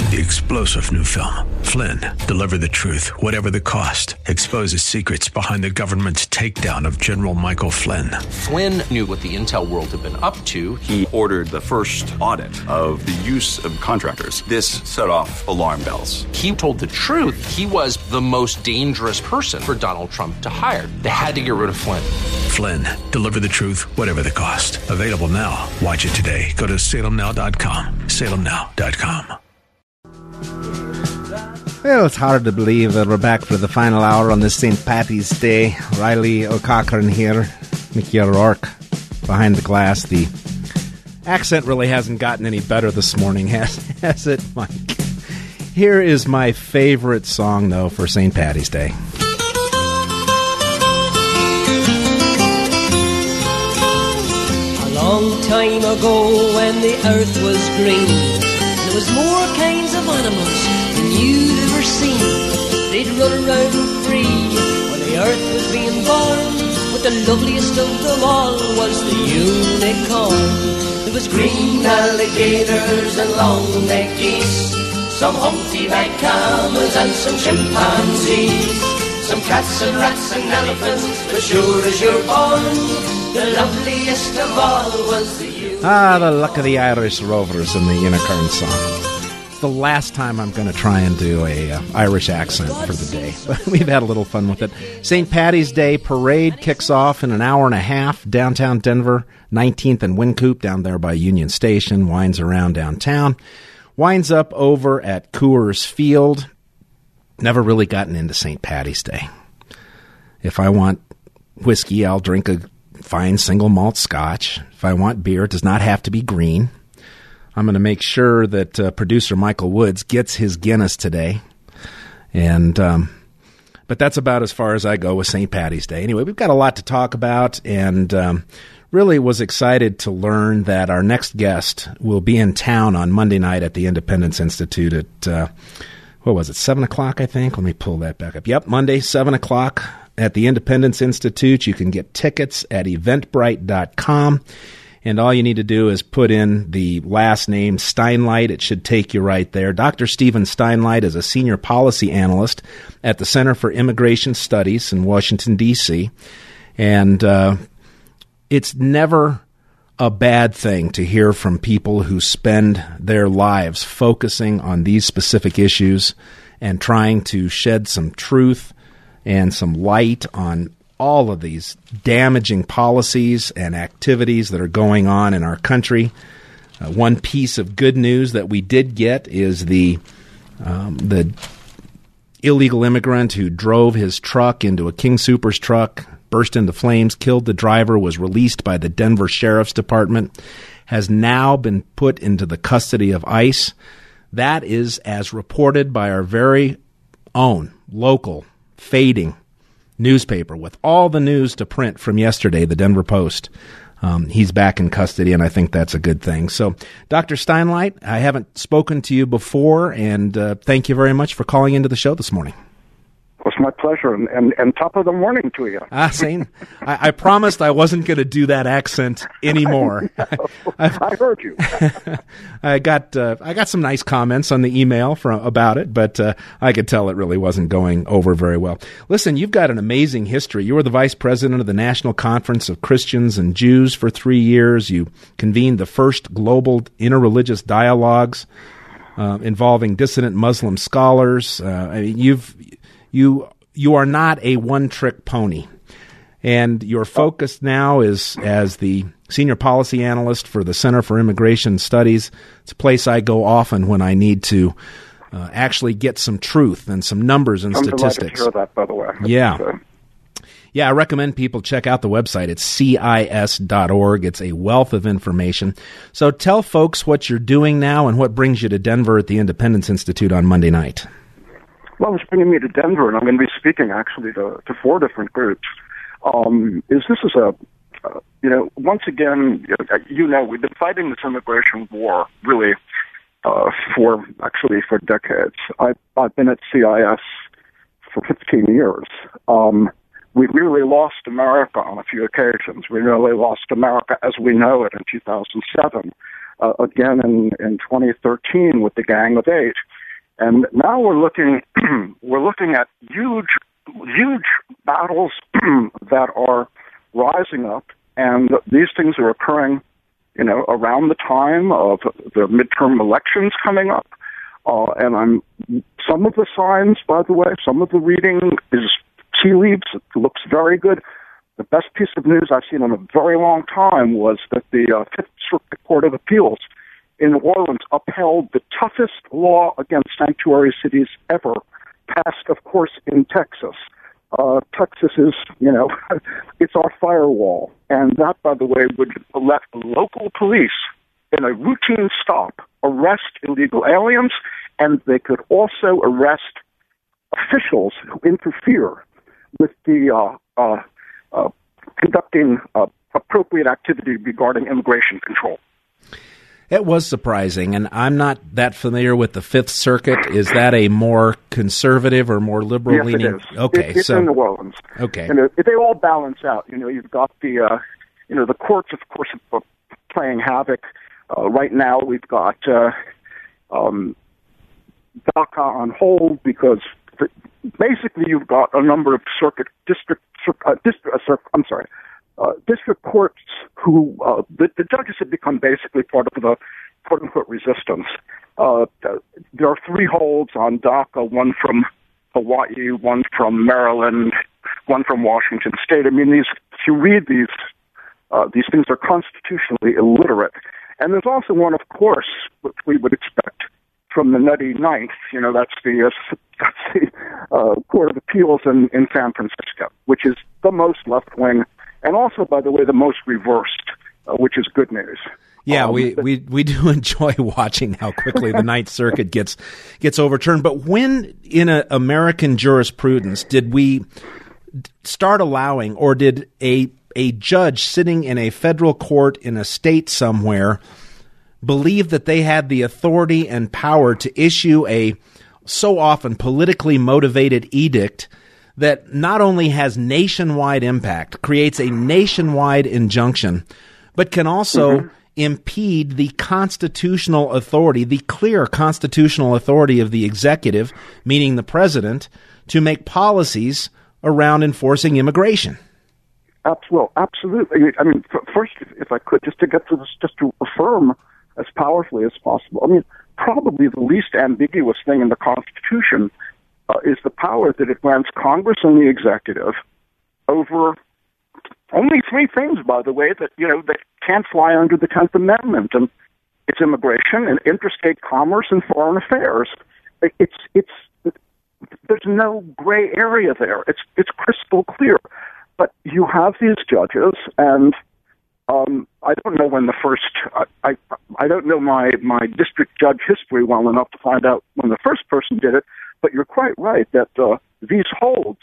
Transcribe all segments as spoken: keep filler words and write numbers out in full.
The explosive new film, Flynn, deliver the truth, whatever the cost, exposes secrets behind the government's takedown of General Michael Flynn. Flynn knew what the intel world had been up to. He ordered the first audit of the use of contractors. This set off alarm bells. He told the truth. He was the most dangerous person for Donald Trump to hire. They had to get rid of Flynn. Flynn, deliver the truth, whatever the cost. Available now. Watch it today. Go to salem now dot com. salem now dot com. Well, it's hard to believe that we're back for the final hour on this Saint Patty's Day. Riley O'Cochrane here, Mickey O'Rourke behind the glass. The accent really hasn't gotten any better this morning, has, has it, Mike? Here is my favorite song, though, for Saint Patty's Day. A long time ago when the earth was green, there was more kinds of animals than you'd ever seen. They'd run around free when the earth was being born, but the loveliest of them all was the unicorn. There was green alligators and long-necked geese, some humpty-backed camels and some chimpanzees, some cats and rats and elephants, but sure as you're born, the loveliest of all was the unicorn. Ah, the luck of the Irish Rovers and the unicorn song. The last time I'm going to try and do a uh, Irish accent for the day. But we've had a little fun with it. Saint Patty's Day parade kicks off in an hour and a half downtown Denver, nineteenth and Wynkoop down there by Union Station, winds around downtown, winds up over at Coors Field. Never really gotten into Saint Patty's Day. If I want whiskey, I'll drink a fine single malt scotch. If I want beer, it does not have to be green. I'm going to make sure that uh, producer Michael Woods gets his Guinness today. And, um, but that's about as far as I go with Saint Patty's Day. Anyway, we've got a lot to talk about, and um, really was excited to learn that our next guest will be in town on Monday night at the Independence Institute at, uh, what was it, seven o'clock, I think? Let me pull that back up. Yep, Monday, seven o'clock at the Independence Institute. You can get tickets at eventbrite dot com. And all you need to do is put in the last name, Steinlight. It should take you right there. Doctor Stephen Steinlight is a senior policy analyst at the Center for Immigration Studies in Washington, D C And uh, it's never a bad thing to hear from people who spend their lives focusing on these specific issues and trying to shed some truth and some light on all of these damaging policies and activities that are going on in our country. Uh, one piece of good news that we did get is the um, the illegal immigrant who drove his truck into a King Soopers truck, burst into flames, killed the driver, was released by the Denver Sheriff's Department, has now been put into the custody of ICE. That is as reported by our very own local fading newspaper with all the news to print from yesterday, the Denver Post. Um, he's back in custody, and I think that's a good thing. So, Doctor Steinlight, I haven't spoken to you before, and uh, thank you very much for calling into the show this morning. It's my pleasure, and, and, and top of the morning to you. Ah, same. I, I promised I wasn't going to do that accent anymore. I, I heard you. I got uh, I got some nice comments on the email from about it, but uh, I could tell it really wasn't going over very well. Listen, you've got an amazing history. You were the vice president of the National Conference of Christians and Jews for three years. You convened the first global interreligious dialogues uh, involving dissident Muslim scholars. Uh, I mean, you've You you are not a one-trick pony, and your focus now is as the senior policy analyst for the Center for Immigration Studies. It's a place I go often when I need to uh, actually get some truth and some numbers and I'm statistics. I'm delighted to hear that, by the way. Yeah. Uh, Yeah, I recommend people check out the website. It's C I S dot org. It's a wealth of information. So tell folks what you're doing now and what brings you to Denver at the Independence Institute on Monday night. Well, it's bringing me to Denver, and I'm going to be speaking actually to, to four different groups. Um, is this is a, uh, you know, once again, you know, we've been fighting this immigration war really uh, for actually for decades. I've, I've been at C I S for fifteen years. Um, we really lost America on a few occasions. We really lost America as we know it in two thousand seven, uh, again in, in twenty thirteen with the Gang of Eight. And now we're looking we're looking at huge huge battles that are rising up, and these things are occurring, you know, around the time of the midterm elections coming up. Uh, and I'm some of the signs, by the way, some of the reading is tea leaves. It looks very good. The best piece of news I've seen in a very long time was that the uh, Fifth Circuit Court of Appeals in New Orleans upheld the toughest law against sanctuary cities ever, passed, of course, in Texas. Uh, Texas is, you know, it's our firewall. And that, by the way, would let local police, in a routine stop, arrest illegal aliens, and they could also arrest officials who interfere with the uh, uh, uh, conducting uh, appropriate activity regarding immigration control. It was surprising, and I'm not that familiar with the Fifth Circuit. Is that a more conservative or more liberal-leaning? Yes, it is. Okay, it, it's so in New Orleans. Okay, and it, they all balance out. You know, you've got the, uh, you know, the courts, of course, are playing havoc. Uh, right now, we've got uh, um, DACA on hold because the, basically you've got a number of circuit district, uh, district. Uh, I'm sorry. Uh, district courts who, uh, the, the judges have become basically part of the quote-unquote resistance. Uh, there are three holds on DACA, one from Hawaii, one from Maryland, one from Washington State. I mean, these, if you read these, uh, these things are constitutionally illiterate. And there's also one, of course, which we would expect from the Nutty Ninth. You know, that's the, uh, that's the uh, Court of Appeals in, in San Francisco, which is the most left-wing, and also, by the way, the most reversed, uh, which is good news. Yeah, um, we, we, we do enjoy watching how quickly the Ninth Circuit gets gets overturned. But when in a American jurisprudence did we start allowing, or did a a judge sitting in a federal court in a state somewhere believe that they had the authority and power to issue a so often politically motivated edict that not only has nationwide impact, creates a nationwide injunction, but can also mm-hmm. impede the constitutional authority, the clear constitutional authority of the executive, meaning the president, to make policies around enforcing immigration? Well, absolutely. I mean, first, if I could, just to get to this, just to affirm as powerfully as possible, I mean, probably the least ambiguous thing in the Constitution Uh, is the power that it grants Congress and the executive over only three things, by the way, that, you know, that can't fly under the tenth Amendment. And it's immigration and interstate commerce and foreign affairs. It's, it's, it, there's no gray area there. It's, it's crystal clear. But you have these judges, and um, I don't know when the first, I, I, I don't know my, my district judge history well enough to find out when the first person did it. But you're quite right that uh, these holds,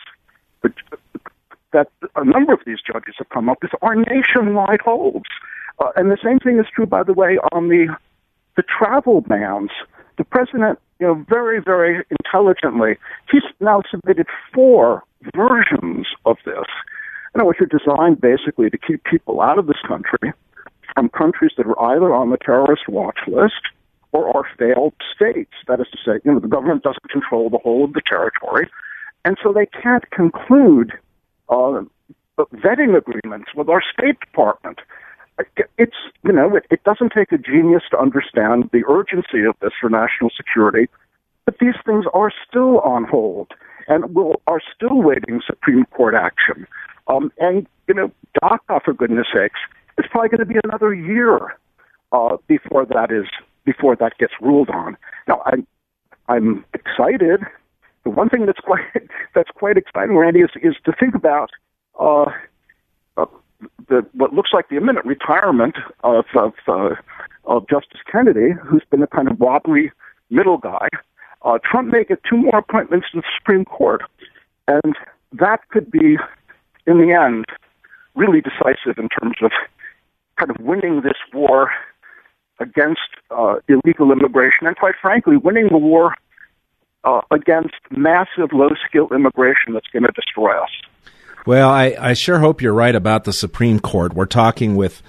that a number of these judges have come up with, are nationwide holds. Uh, and the same thing is true, by the way, on the the travel bans. The president, you know, very, very intelligently, he's now submitted four versions of this, you know, which are designed basically to keep people out of this country from countries that are either on the terrorist watch list or are failed states. That is to say, you know, the government doesn't control the whole of the territory, and so they can't conclude uh, vetting agreements with our State Department. It's, you know, it, it doesn't take a genius to understand the urgency of this for national security, but these things are still on hold and will are still waiting Supreme Court action. Um, and, you know, DACA, for goodness sakes, it's probably going to be another year uh, before that is before that gets ruled on. Now, I'm I'm excited. The one thing that's quite that's quite exciting, Randy, is is to think about uh, uh, the what looks like the imminent retirement of of, uh, of Justice Kennedy, who's been a kind of wobbly middle guy. Uh, Trump may get two more appointments to the Supreme Court, and that could be, in the end, really decisive in terms of kind of winning this war against uh, illegal immigration, and quite frankly, winning the war uh, against massive low-skilled immigration that's going to destroy us. Well, I, I sure hope you're right about the Supreme Court. We're talking with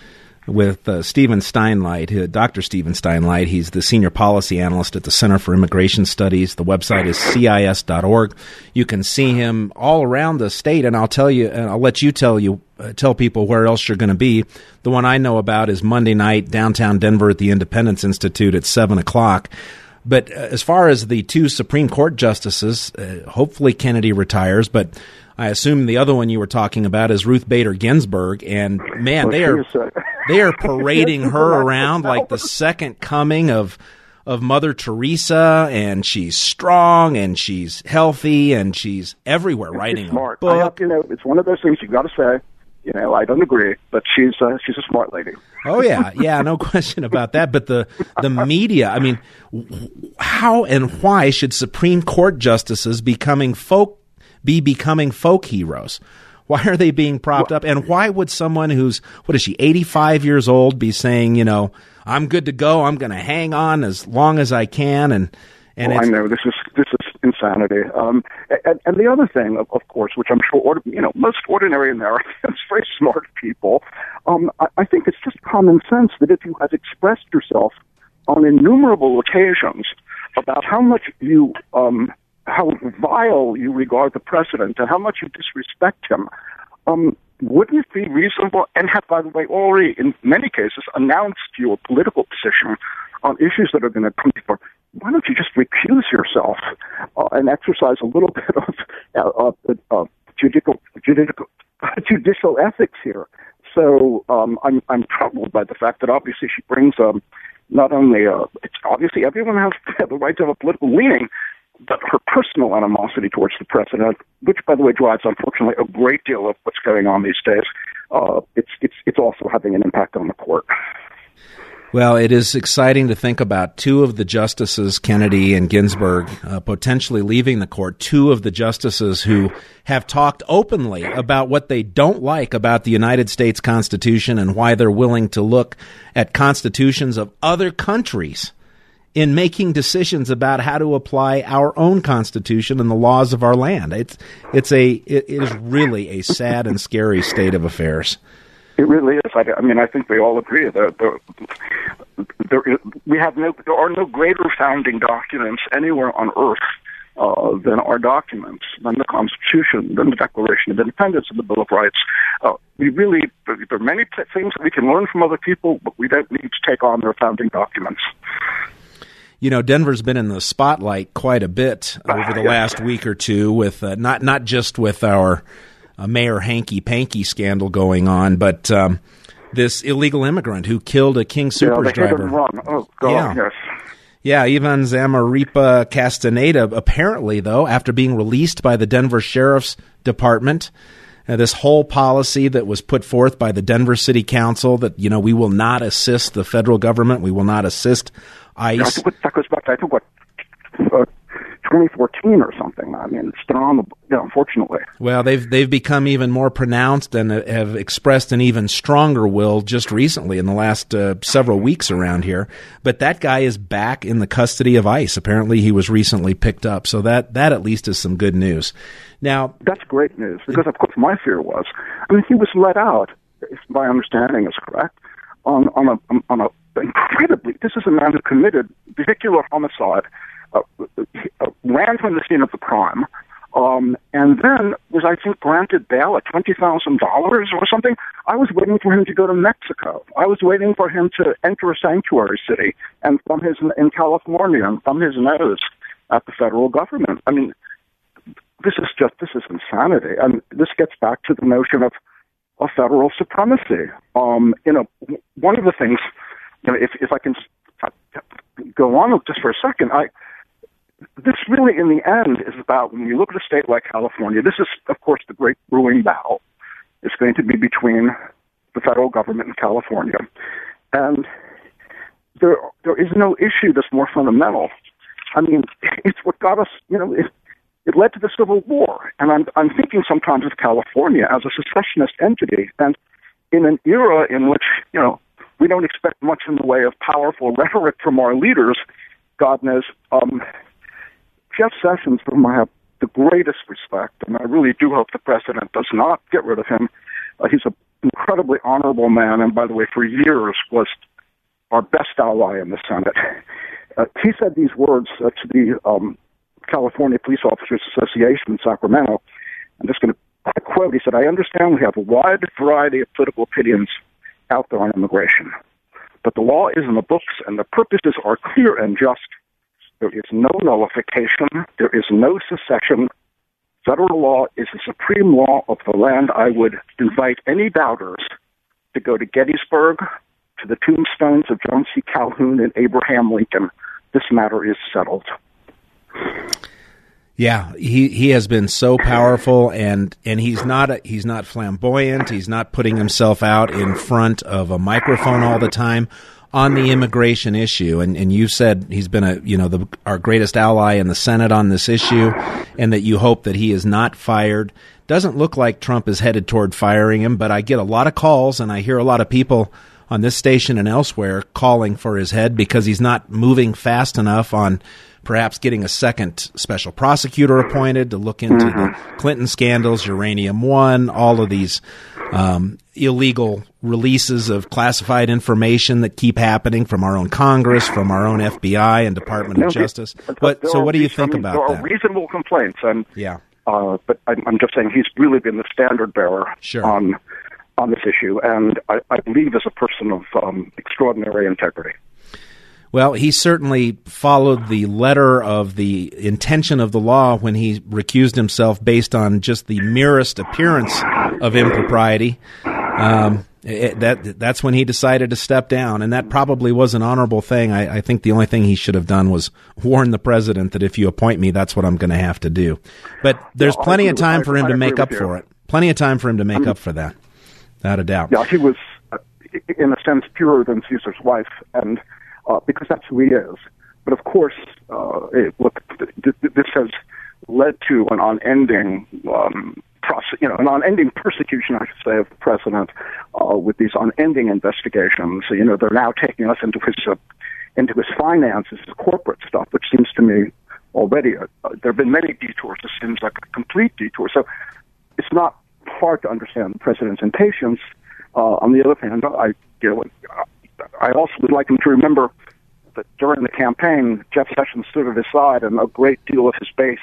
with uh, Stephen Steinleit, uh, Doctor Stephen Steinleit. He's the senior policy analyst at the Center for Immigration Studies. The website is C I S dot org. You can see him all around the state, and I'll tell you, and I'll let you tell you uh, tell people where else you're going to be. The one I know about is Monday night, downtown Denver at the Independence Institute at seven o'clock. But uh, as far as the two Supreme Court justices, uh, hopefully Kennedy retires, but I assume the other one you were talking about is Ruth Bader Ginsburg, and man, they are they are parading her around like the second coming of of Mother Teresa, and she's strong and she's healthy and she's everywhere writing she's smart. a book. I have, you know, it's one of those things you got to say. You know, I don't agree, but she's uh, she's a smart lady. Oh yeah, yeah, no question about that. But the the media, I mean, how and why should Supreme Court justices becoming folk be becoming folk heroes? Why are they being propped well, up? And why would someone who's, what is she, eighty-five years old be saying, you know, I'm good to go, I'm going to hang on as long as I can? And, and well, I know, this is this is insanity. Um, and, and the other thing, of, of course, which I'm sure, you know, most ordinary Americans, very smart people, um, I, I think it's just common sense that if you have expressed yourself on innumerable occasions about how much you, um, how vile you regard the president and how much you disrespect him, um, wouldn't it be reasonable, and have, by the way, already in many cases announced your political position on issues that are going to come before, why don't you just recuse yourself uh, and exercise a little bit of uh, uh, uh, judicial, judicial, judicial ethics here? So um, I'm, I'm troubled by the fact that obviously she brings um, not only, uh, it's obviously everyone has the right to have a political leaning, but her personal animosity towards the president, which, by the way, drives, unfortunately, a great deal of what's going on these days, uh, it's, it's, it's also having an impact on the court. Well, it is exciting to think about two of the justices, Kennedy and Ginsburg, uh, potentially leaving the court, two of the justices who have talked openly about what they don't like about the United States Constitution and why they're willing to look at constitutions of other countries in making decisions about how to apply our own Constitution and the laws of our land. It's it's a it, it is really a sad and scary state of affairs. It really is. I, I mean, I think we all agree that there, there is, we have no, there are no greater founding documents anywhere on earth uh, than our documents, than the Constitution, than the Declaration of Independence and the Bill of Rights. Uh, we really, there are many things that we can learn from other people, but we don't need to take on their founding documents. You know, Denver's been in the spotlight quite a bit over the last week or two, with uh, not not just with our uh, Mayor Hanky Panky scandal going on, but um, this illegal immigrant who killed a King Soopers yeah, driver. Run. Oh, God, yeah. yes. Yeah, Ivan Zamaripa Castaneda, apparently, though, after being released by the Denver Sheriff's Department, uh, this whole policy that was put forth by the Denver City Council that, you know, we will not assist the federal government, we will not assist ICE. I think that goes back to, I think, what, uh, twenty fourteen or something. I mean, it's still on the, you know, unfortunately. Well, they've they've become even more pronounced and have expressed an even stronger will just recently in the last uh, several weeks around here. But that guy is back in the custody of ICE. Apparently, he was recently picked up. So that, that at least is some good news. Now, that's great news, because, of course, my fear was, I mean, he was let out, if my understanding is correct, on, on a, on a, incredibly, this is a man who committed vehicular homicide, uh, uh, ran from the scene of the crime, um, and then was, I think, granted bail at twenty thousand dollars or something. I was waiting for him to go to Mexico. I was waiting for him to enter a sanctuary city and thumb his, in California and thumb his nose at the federal government. I mean, this is just, this is insanity. And this gets back to the notion of, of federal supremacy. Um, you know, one of the things, you know, if, if I can go on just for a second, I, this really, in the end, is about, when you look at a state like California, this is, of course, the great brewing battle. It's going to be between the federal government and California. And there, there is no issue that's more fundamental. I mean, it's what got us, you know, it, it led to the Civil War. And I'm, I'm thinking sometimes of California as a secessionist entity. And in an era in which, you know, we don't expect much in the way of powerful rhetoric from our leaders, God knows, um, Jeff Sessions, for whom I have the greatest respect, and I really do hope the president does not get rid of him, Uh, he's an incredibly honorable man, and by the way, for years was our best ally in the Senate. Uh, he said these words uh, to the um, California Police Officers Association in Sacramento. I'm just going to quote. He said, "I understand we have a wide variety of political opinions out there on immigration, but the law is in the books and the purposes are clear and just. There is no nullification. There is no secession. Federal law is the supreme law of the land. I would invite any doubters to go to Gettysburg, to the tombstones of John C. Calhoun and Abraham Lincoln. This matter is settled." Yeah, he, he has been so powerful, and, and he's not a, he's not flamboyant. He's not putting himself out in front of a microphone all the time on the immigration issue. And, and you said he's been a you know the, our greatest ally in the Senate on this issue, and that you hope that he is not fired. Doesn't look like Trump is headed toward firing him, but I get a lot of calls, and I hear a lot of people on this station and elsewhere calling for his head because he's not moving fast enough on perhaps getting a second special prosecutor appointed to look into mm-hmm. the Clinton scandals, Uranium One, all of these um, illegal releases of classified information that keep happening from our own Congress, from our own F B I and Department no, of Justice. But, so what do you think about that? that? There are reasonable complaints, and yeah. uh, but I'm, I'm just saying he's really been the standard bearer sure. on on this issue, and I, I believe as a person of um, extraordinary integrity. Well, he certainly followed the letter of the intention of the law when he recused himself based on just the merest appearance of impropriety. Um, it, that that's when he decided to step down, and that probably was an honorable thing. I, I think the only thing he should have done was warn the president that if you appoint me, that's what I'm going to have to do. But there's well, plenty of time I, for him I to make up you. for it. Plenty of time for him to make I mean, up for that, without a doubt. Yeah, he was, uh, in a sense, purer than Caesar's wife, and uh, because that's who he is. But of course, uh, it, look, th- th- this has led to an unending, um, process, you know, an unending persecution, I should say, of the president uh, with these unending investigations. You know, they're now taking us into his uh, into his finances, his corporate stuff, which seems to me already uh, there have been many detours. It seems like a complete detour. So it's not hard to understand the president's impatience. Uh, on the other hand, I, you know, I also would like him to remember that during the campaign, Jeff Sessions stood at his side, and a great deal of his base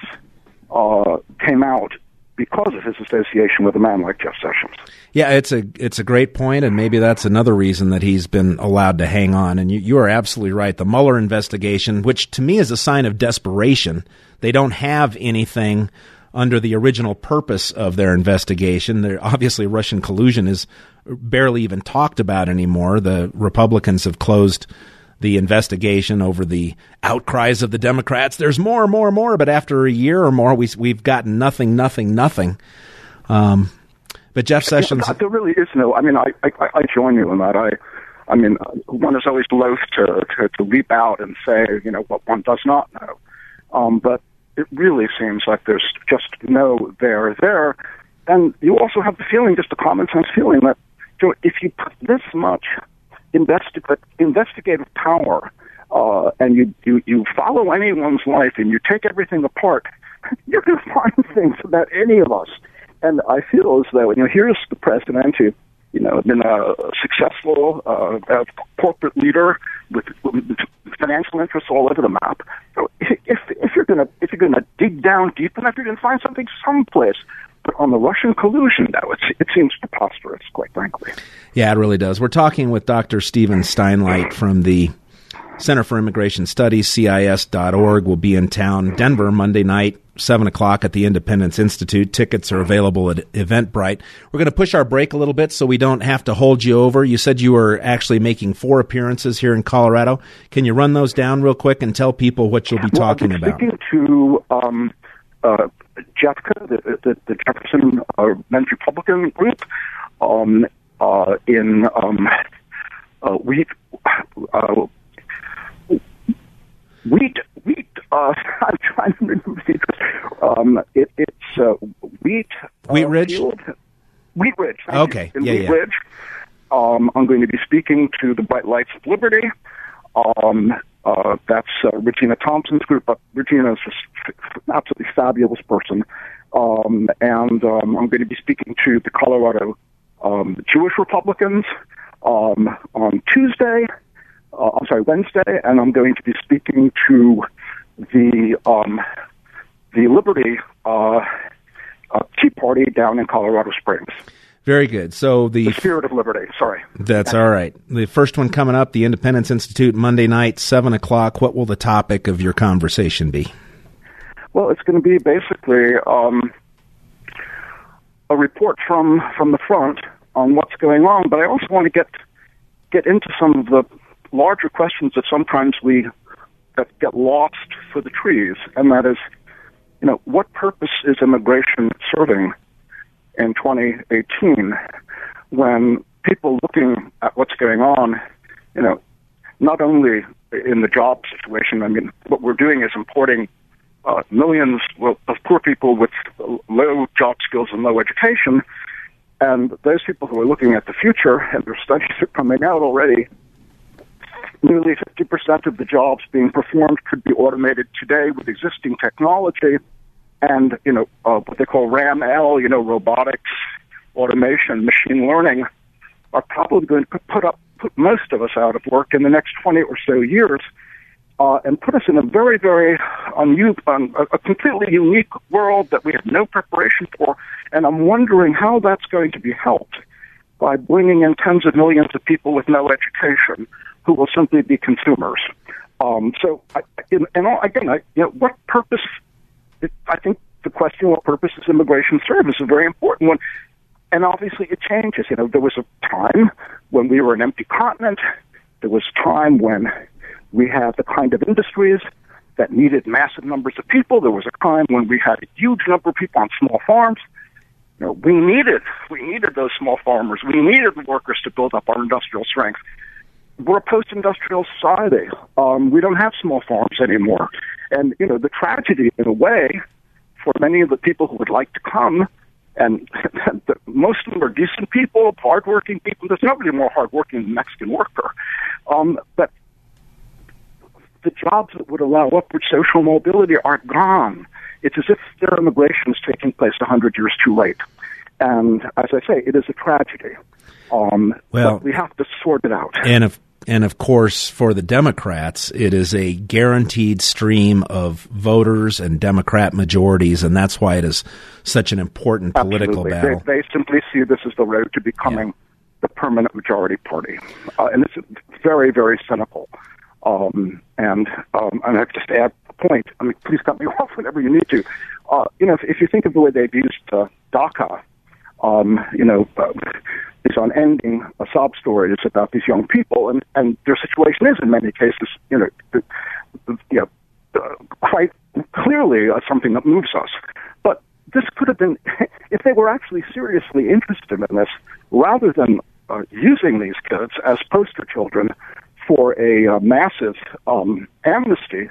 uh, came out because of his association with a man like Jeff Sessions. Yeah, it's a it's a great point, and maybe that's another reason that he's been allowed to hang on. And you, you are absolutely right. The Mueller investigation, which to me is a sign of desperation. They don't have anything under the original purpose of their investigation. They're, obviously, Russian collusion is barely even talked about anymore. The Republicans have closed the investigation over the outcries of the Democrats. There's more, more, more. But after a year or more, we, we've gotten nothing, nothing, nothing. Um, but Jeff Sessions... Yeah, there really is no... I mean, I, I, I join you in that. I I mean, one is always loath to, to, to leap out and say, you know, what one does not know. Um, but it really seems like there's just no there there. And you also have the feeling, just a common sense feeling, that you know, if you put this much investi- investigative power uh, and you, you, you follow anyone's life and you take everything apart, you're going to find things about any of us. And I feel as though, you know, here's the president who, you know, been a successful uh, corporate leader with, with financial interests all over the map. So if if you're gonna if you're gonna dig down deep enough, you're gonna find something someplace. But on the Russian collusion, though, it's, it seems preposterous, quite frankly. Yeah, it really does. We're talking with Doctor Stephen Steinlight from the Center for Immigration Studies, C I S dot org. Will be in town, Denver, Monday night, seven o'clock at the Independence Institute. Tickets are available at Eventbrite. We're going to push our break a little bit so we don't have to hold you over. You said you were actually making four appearances here in Colorado. Can you run those down real quick and tell people what you'll be well, talking I've been about? Speaking to um, uh, Jeffka, the, the, the Jefferson uh, Men's Republican group, um, uh, in um, uh, we. Uh, Wheat, wheat. Uh, I'm trying to remember the um, it, It's uh, wheat. Wheat uh, Ridge. Field. Wheat Ridge. Okay. In yeah, Wheat yeah. Ridge. Um, I'm going to be speaking to the Bright Lights of Liberty. Um, uh, that's uh, Regina Thompson's group. But Regina is just an absolutely fabulous person. Um, and um, I'm going to be speaking to the Colorado um, Jewish Republicans um, on Tuesday, uh, I'm sorry, Wednesday, and I'm going to be speaking to the um, the Liberty uh, uh, Tea Party down in Colorado Springs. Very good. So the, the Spirit of Liberty, sorry. That's all right. The first one coming up, the Independence Institute, Monday night, seven o'clock. What will the topic of your conversation be? Well, it's going to be basically um, a report from, from the front on what's going on, but I also want to get get into some of the larger questions that sometimes we that get lost for the trees, and that is, you know, what purpose is immigration serving in twenty eighteen when people looking at what's going on, you know, not only in the job situation, I mean, what we're doing is importing uh, millions of poor people with low job skills and low education, and those people who are looking at the future, and their studies are coming out already, nearly fifty percent of the jobs being performed could be automated today with existing technology. And, you know, uh, what they call RAM L, you know, robotics, automation, machine learning, are probably going to put up put most of us out of work in the next twenty or so years, uh, and put us in a very, very un- un- a completely unique world that we have no preparation for. And I'm wondering how that's going to be helped by bringing in tens of millions of people with no education who will simply be consumers. Um, so, I, in, and again, I, you know, what purpose? I think the question, what purpose does immigration serve, is a very important one. And obviously it changes. You know, there was a time when we were an empty continent. There was a time when we had the kind of industries that needed massive numbers of people. There was a time when we had a huge number of people on small farms. You know, we needed, we needed those small farmers. We needed the workers to build up our industrial strength. We're a post-industrial society. Um, we don't have small farms anymore. And, you know, the tragedy, in a way, for many of the people who would like to come, and most of them are decent people, hardworking people. There's nobody more hardworking than the Mexican worker. Um, but the jobs that would allow upward social mobility are gone. It's as if their immigration is taking place one hundred years too late. And as I say, it is a tragedy. Um, well, but we have to sort it out. And if And, of course, for the Democrats, it is a guaranteed stream of voters and Democrat majorities, and that's why it is such an important political Absolutely. battle. They, they simply see this as the road to becoming yeah. the permanent majority party. Uh, and it's very, very cynical. Um, and um, and I have to just add a point. I mean, please cut me off whenever you need to. Uh, you know, if, if you think of the way they've used uh, DACA, um, you know, uh, is on ending a sob stories about these young people, and, and their situation is in many cases, you know, you know uh, quite clearly uh, something that moves us. But this could have been, if they were actually seriously interested in this, rather than uh, using these kids as poster children for a uh, massive um, amnesty,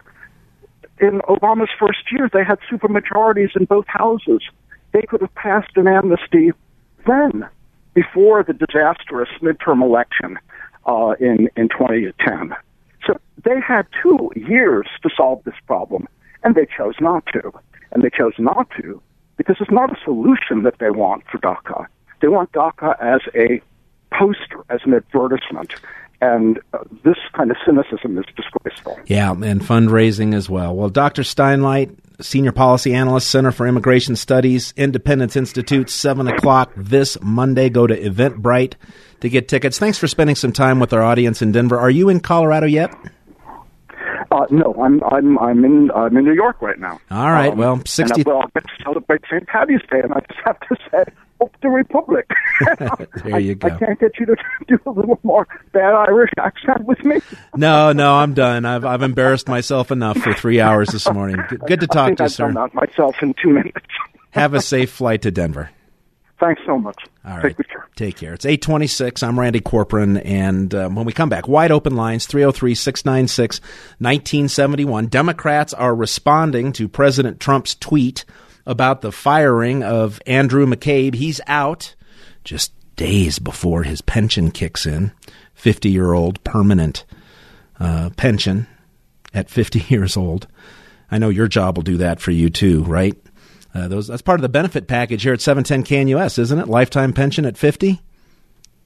in Obama's first year, they had supermajorities in both houses. They could have passed an amnesty then, before the disastrous midterm election uh, in, in twenty ten. So they had two years to solve this problem, and they chose not to. And they chose not to because it's not a solution that they want for DACA. They want DACA as a poster, as an advertisement. And uh, this kind of cynicism is disgraceful. Yeah, and fundraising as well. Well, Doctor Steinlight, Senior Policy Analyst, Center for Immigration Studies, Independence Institute, seven o'clock this Monday. Go to Eventbrite to get tickets. Thanks for spending some time with our audience in Denver. Are you in Colorado yet? Uh, no, I'm I'm I'm in I'm in New York right now. All right, um, well, sixty. And I, well, I get to celebrate Saint Patty's Day, and I just have to say, hope the Republic. There you go. I, I can't get you to do a little more bad Irish accent with me. No, no, I'm done. I've I've embarrassed myself enough for three hours this morning. Good, good to talk I think to you, I've sir. done that myself in two minutes. Have a safe flight to Denver. Thanks so much. All right. Take good care. Take care. It's eight twenty-six. I'm Randy Corporon, and um, when we come back, wide open lines, three oh three, six nine six, nineteen seventy-one. Democrats are responding to President Trump's tweet about the firing of Andrew McCabe. He's out just days before his pension kicks in, fifty-year-old permanent uh, pension at fifty years old. I know your job will do that for you too, right? Uh, those that's part of the benefit package here at seven ten K N U S, isn't it? Lifetime pension at fifty?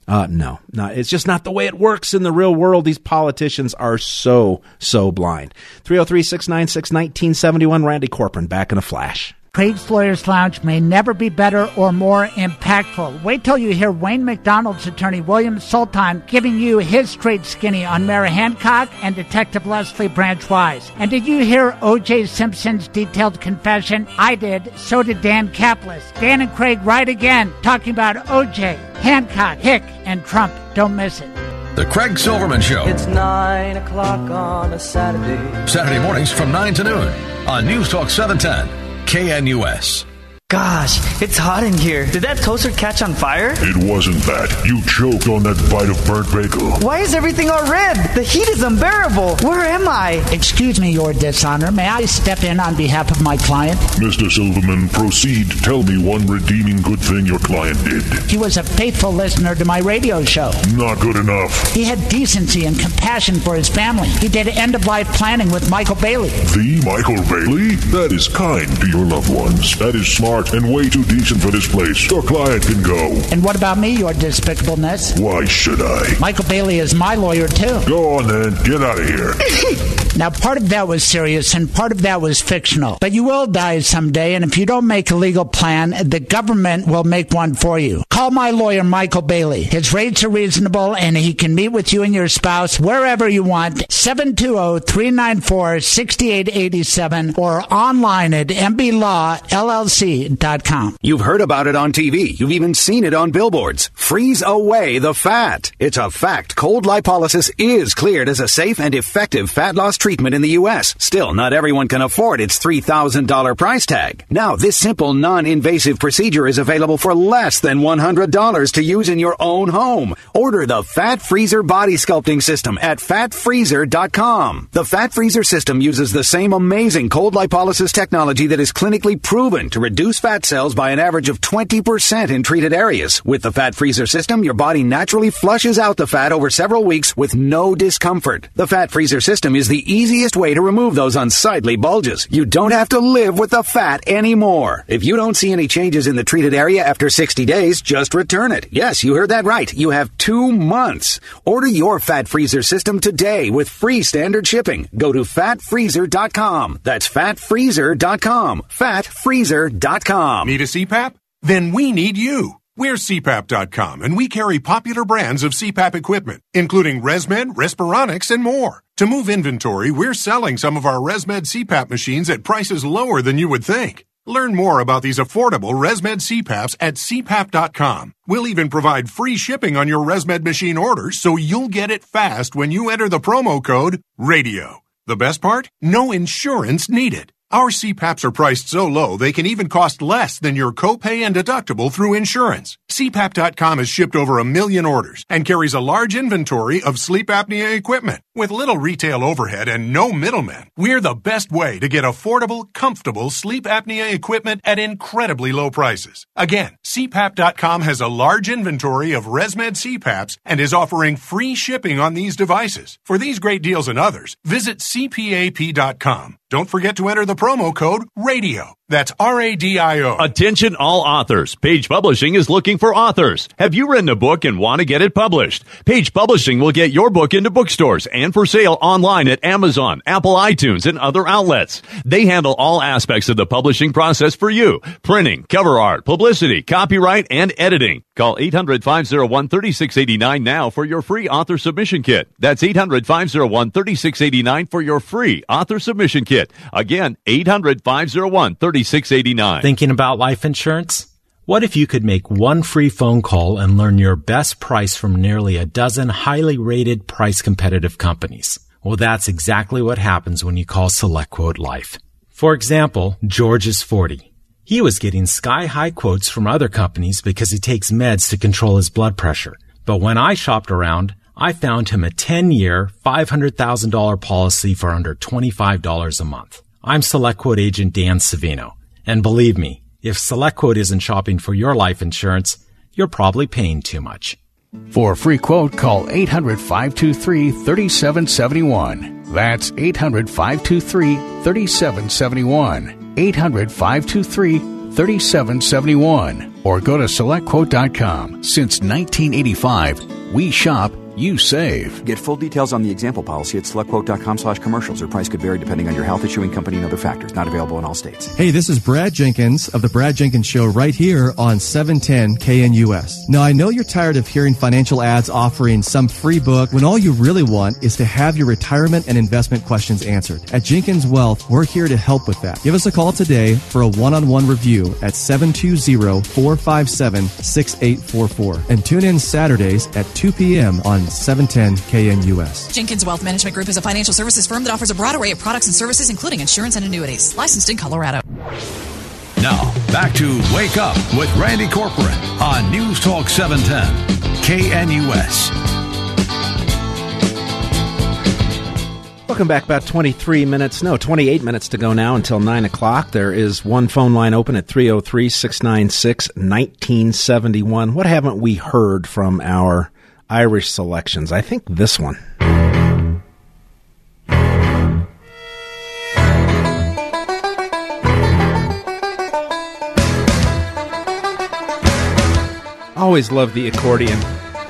Uh, no, no, it's just not the way it works in the real world. These politicians are so, so blind. three oh three, six nine six, one nine seven one, Randy Corcoran, back in a flash. Craig's Lawyers Lounge may never be better or more impactful. Wait till you hear Wayne McDonald's attorney William Sultan giving you his straight skinny on Mara Hancock and Detective Leslie Branch Wise. And did you hear O J Simpson's detailed confession? I did. So did Dan Caplis. Dan and Craig right again, talking about O J, Hancock, Hick, and Trump. Don't miss it. The Craig Silverman Show. It's nine o'clock on a Saturday. Saturday mornings from nine to noon on News Talk seven ten. K N U S. Gosh, it's hot in here. Did that toaster catch on fire? It wasn't that. You choked on that bite of burnt bagel. Why is everything all red? The heat is unbearable. Where am I? Excuse me, Your Dishonor. May I step in on behalf of my client? Mister Silverman, proceed. Tell me one redeeming good thing your client did. He was a faithful listener to my radio show. Not good enough. He had decency and compassion for his family. He did end-of-life planning with Michael Bailey. The Michael Bailey? That is kind to your loved ones. That is smart and way too decent for this place. Your client can go. And what about me, Your Despicableness? Why should I? Michael Bailey is my lawyer, too. Go on, then. Get out of here. Now, part of that was serious and part of that was fictional. But you will die someday, and if you don't make a legal plan, the government will make one for you. Call my lawyer, Michael Bailey. His rates are reasonable, and he can meet with you and your spouse wherever you want. seven two zero, three nine four, six eight eight seven or online at m b law l l c dot com. You've heard about it on T V. You've even seen it on billboards. Freeze away the fat. It's a fact. Cold lipolysis is cleared as a safe and effective fat loss treatment in the U S. Still, not everyone can afford its three thousand dollars price tag. Now, this simple, non-invasive procedure is available for less than one hundred dollars to use in your own home. Order the Fat Freezer Body Sculpting System at fat freezer dot com. The Fat Freezer system uses the same amazing cold lipolysis technology that is clinically proven to reduce fat cells by an average of twenty percent in treated areas. With the Fat Freezer system, your body naturally flushes out the fat over several weeks with no discomfort. The Fat Freezer system is the easiest way to remove those unsightly bulges. You don't have to live with the fat anymore. If you don't see any changes in the treated area after sixty days, just return it. Yes, you heard that right. You have two months. Order your Fat Freezer system today with free standard shipping. Go to fat freezer dot com. That's fat freezer dot com. fat freezer dot com. Need a C PAP? Then we need you. We're C PAP dot com, and we carry popular brands of C PAP equipment, including ResMed, Respironics, and more. To move inventory, we're selling some of our ResMed C PAP machines at prices lower than you would think. Learn more about these affordable ResMed C PAPs at C PAP dot com. We'll even provide free shipping on your ResMed machine orders, so you'll get it fast when you enter the promo code RADIO. The best part? No insurance needed. Our C PAPs are priced so low they can even cost less than your copay and deductible through insurance. C PAP dot com has shipped over a million orders and carries a large inventory of sleep apnea equipment. With little retail overhead and no middlemen, we're the best way to get affordable, comfortable sleep apnea equipment at incredibly low prices. Again, C PAP dot com has a large inventory of ResMed C PAPs and is offering free shipping on these devices. For these great deals and others, visit C P A P dot com. Don't forget to enter the promo code RADIO. That's R A D I O. Attention all authors. Page Publishing is looking for authors. Have you written a book and want to get it published? Page Publishing will get your book into bookstores and for sale online at Amazon, Apple iTunes, and other outlets. They handle all aspects of the publishing process for you. Printing, cover art, publicity, copyright, and editing. Call eight hundred, five oh one, three six eight nine now for your free author submission kit. That's eight hundred, five oh one, three six eight nine for your free author submission kit. Again, eight hundred, five oh one, three six eight nine. Thinking about life insurance? What if you could make one free phone call and learn your best price from nearly a dozen highly rated, price-competitive companies? Well, that's exactly what happens when you call SelectQuote Life. For example, George is forty. He was getting sky-high quotes from other companies because he takes meds to control his blood pressure. But when I shopped around, I found him a ten-year, five hundred thousand dollars policy for under twenty-five dollars a month. I'm SelectQuote agent Dan Savino. And believe me, if SelectQuote isn't shopping for your life insurance, you're probably paying too much. For a free quote, call eight hundred, five two three, three seven seven one. That's eight hundred, five two three, three seven seven one. eight hundred, five two three, three seven seven one or go to select quote dot com. Since nineteen eighty-five, we shop, you save. Get full details on the example policy at selectquote.com slash commercials. Or price could vary depending on your health, issuing company, and other factors. Not available in all states. Hey, this is Brad Jenkins of The Brad Jenkins Show right here on seven ten K N U S. Now, I know you're tired of hearing financial ads offering some free book when all you really want is to have your retirement and investment questions answered. At Jenkins Wealth, we're here to help with that. Give us a call today for a one-on-one review at seven two zero, four five seven, six eight four four. And tune in Saturdays at two p.m. on seven ten K N U S. Jenkins Wealth Management Group is a financial services firm that offers a broad array of products and services, including insurance and annuities. Licensed in Colorado. Now, back to Wake Up with Randy Corcoran on News Talk seven ten K N U S. Welcome back. About twenty-three minutes, no, twenty-eight minutes to go now until nine o'clock. There is one phone line open at three oh three, six nine six, one nine seven one. What haven't we heard from our Irish selections? I think this one. Always love the accordion.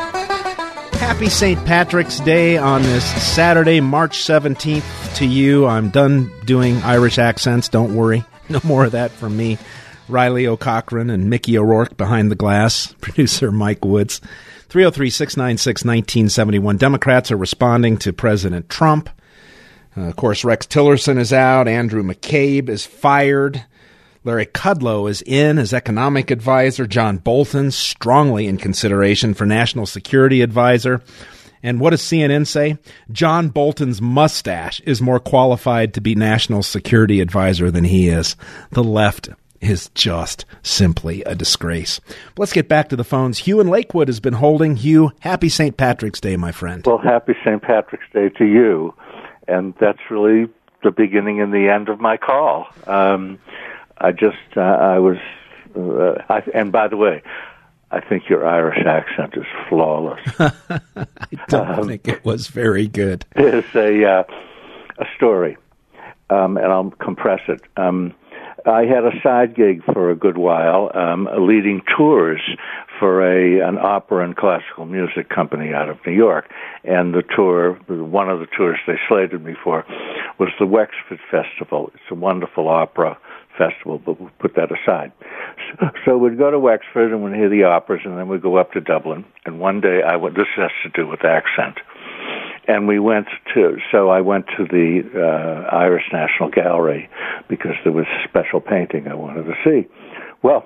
Happy Saint Patrick's Day on this Saturday, March seventeenth to you. I'm done doing Irish accents. Don't worry. No more of that from me. Riley O'Cochran and Mickey O'Rourke behind the glass. Producer Mike Woods. three oh three, six nine six, one nine seven one. Democrats are responding to President Trump. Uh, of course, Rex Tillerson is out. Andrew McCabe is fired. Larry Kudlow is in as economic advisor. John Bolton strongly in consideration for national security advisor. And what does C N N say? John Bolton's mustache is more qualified to be national security advisor than he is. The left is just simply a disgrace. Let's get back to the phones. Hugh in Lakewood has been holding. Hugh, happy Saint Patrick's Day, my friend. Well, happy Saint Patrick's Day to you. And that's really the beginning and the end of my call. Um, I just, uh, I was, uh, I, and by the way, I think your Irish accent is flawless. I don't um, think it was very good. It's a, uh, a story, um, and I'll compress it. Um, I had a side gig for a good while, um, leading tours for a an opera and classical music company out of New York. And the tour, one of the tours they slated me for, was the Wexford Festival. It's a wonderful opera festival, but we'll put that aside. So, so we'd go to Wexford and we'd hear the operas, and then we'd go up to Dublin. And one day, I went, this has to do with accent. And we went to, so I went to the uh, Irish National Gallery because there was a special painting I wanted to see. Well,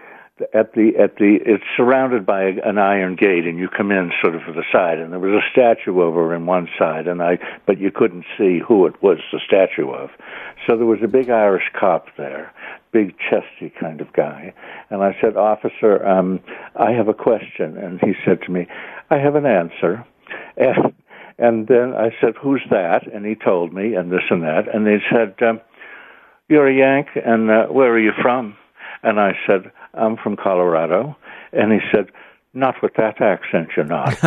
at the, at the, it's surrounded by an iron gate, and you come in sort of to the side, and there was a statue over in one side, and I, but you couldn't see who it was the statue of. So there was a big Irish cop there, big chesty kind of guy, and I said, "Officer, um, I have a question," and he said to me, "I have an answer," and And then I said, "Who's that?" And he told me, and this and that. And they said, um, "You're a Yank, and uh, where are you from?" And I said, "I'm from Colorado." And he said, "Not with that accent, you're not."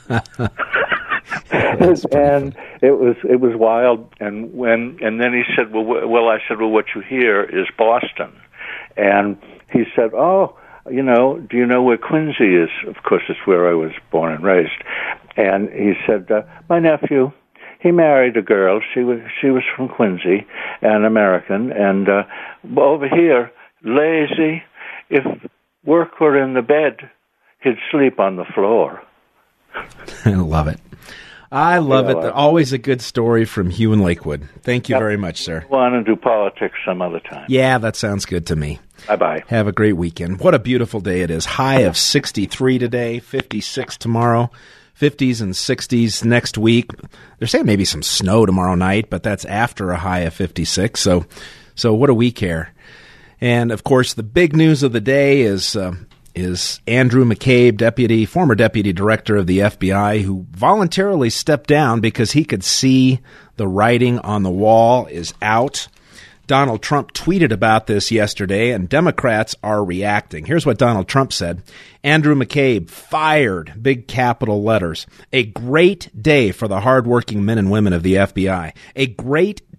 And it was it was wild. And when and then he said, "Well, w- well," I said, "Well, what you hear is Boston." And he said, "Oh, you know, do you know where Quincy is?" Of course, it's where I was born and raised. And he said, uh, "My nephew, he married a girl. She was she was from Quincy, an American. And uh, over here, lazy. If work were in the bed, he'd sleep on the floor." I love it. I love you know, it. Always a good story from Hugh in Lakewood. Thank you yep. very much, sir. Go on and do politics some other time. Yeah, that sounds good to me. Bye-bye. Have a great weekend. What a beautiful day it is. High of sixty-three today, fifty-six tomorrow. fifties and sixties next week. They're saying maybe some snow tomorrow night, but that's after a high of fifty-six. So, so what do we care? And of course, the big news of the day is uh, is Andrew McCabe, deputy, former deputy director of the F B I, who voluntarily stepped down because he could see the writing on the wall is out. Donald Trump tweeted about this yesterday, and Democrats are reacting. Here's what Donald Trump said. Andrew McCabe fired, big capital letters. A great day for the hardworking men and women of the F B I. A great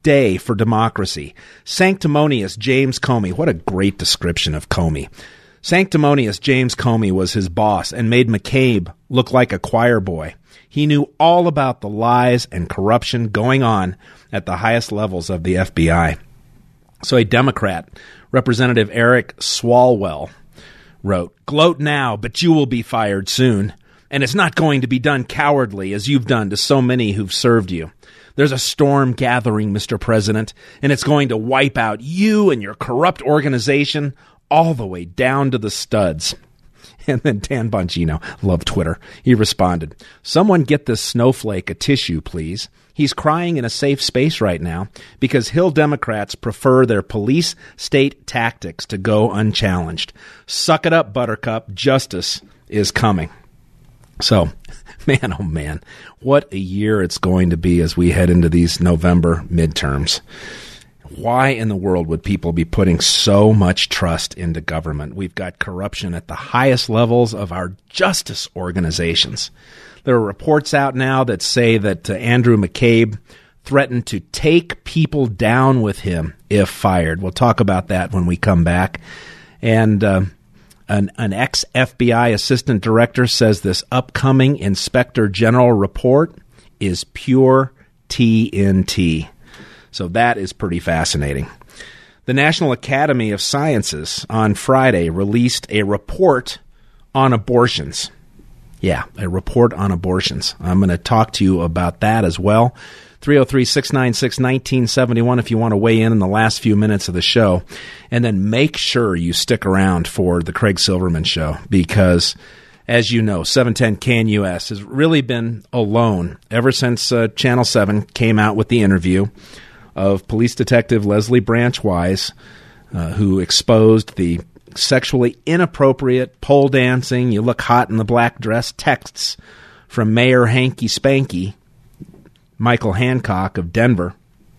day for democracy. Sanctimonious James Comey. What a great description of Comey. Sanctimonious James Comey was his boss and made McCabe look like a choir boy. He knew all about the lies and corruption going on at the highest levels of the F B I. So a Democrat, Representative Eric Swalwell, wrote, "Gloat now, but you will be fired soon. And it's not going to be done cowardly as you've done to so many who've served you. There's a storm gathering, Mister President, and it's going to wipe out you and your corrupt organization all the way down to the studs." And then Dan Bongino, love Twitter, he responded, "Someone get this snowflake a tissue, please. He's crying in a safe space right now because Hill Democrats prefer their police state tactics to go unchallenged. Suck it up, Buttercup. Justice is coming." So, man, oh man, what a year it's going to be as we head into these November midterms. Why in the world would people be putting so much trust into government? We've got corruption at the highest levels of our justice organizations. There are reports out now that say that uh, Andrew McCabe threatened to take people down with him if fired. We'll talk about that when we come back. And uh, an, an ex-F B I assistant director says this upcoming Inspector General report is pure T N T. So that is pretty fascinating. The National Academy of Sciences on Friday released a report on abortions. Yeah, a report on abortions. I'm going to talk to you about that as well. three oh three, six nine six, one nine seven one if you want to weigh in in the last few minutes of the show. And then make sure you stick around for the Craig Silverman Show because, as you know, seven ten K N U S has really been alone ever since uh, Channel seven came out with the interview of Police Detective Leslie Branch Wise, uh, who exposed the sexually inappropriate pole dancing, you look hot in the black dress texts from Mayor Hanky Spanky, Michael Hancock of Denver.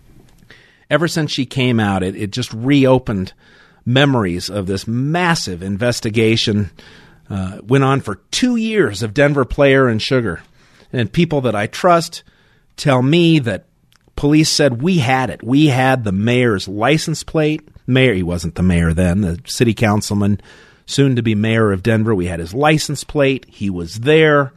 Ever since she came out, it, it just reopened memories of this massive investigation. Uh, went on for two years of Denver Player and Sugar. And people that I trust tell me that police said we had it. We had the mayor's license plate. Mayor, he wasn't the mayor then, the city councilman, soon to be mayor of Denver. We had his license plate. He was there.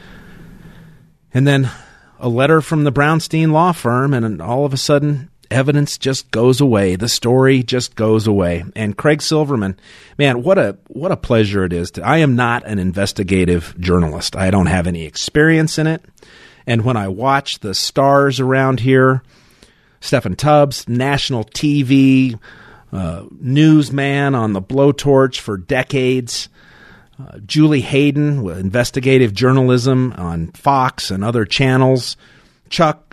And then a letter from the Brownstein law firm, and all of a sudden, evidence just goes away. The story just goes away. And Craig Silverman, man, what a what a pleasure it is. To, I am not an investigative journalist. I don't have any experience in it. And when I watch the stars around here, Stephen Tubbs, national T V, uh, newsman on the blowtorch for decades, uh, Julie Hayden with investigative journalism on Fox and other channels, Chuck,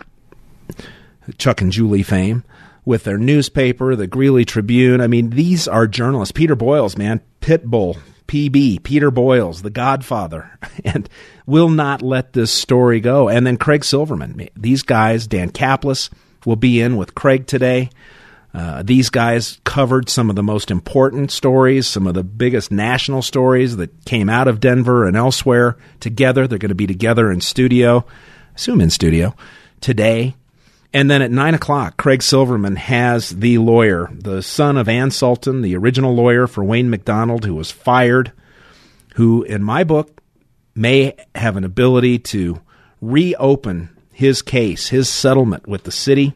Chuck and Julie fame, with their newspaper, the Greeley Tribune. I mean, these are journalists. Peter Boyles, man, Pitbull, P B, Peter Boyles, the Godfather, and will not let this story go. And then Craig Silverman. These guys, Dan Kaplis will be in with Craig today. Uh, these guys covered some of the most important stories, some of the biggest national stories that came out of Denver and elsewhere together. They're going to be together in studio, I assume in studio, today. And then at nine o'clock, Craig Silverman has the lawyer, the son of Ann Sultan, the original lawyer for Wayne McDonald, who was fired, who, in my book, may have an ability to reopen his case, his settlement with the city,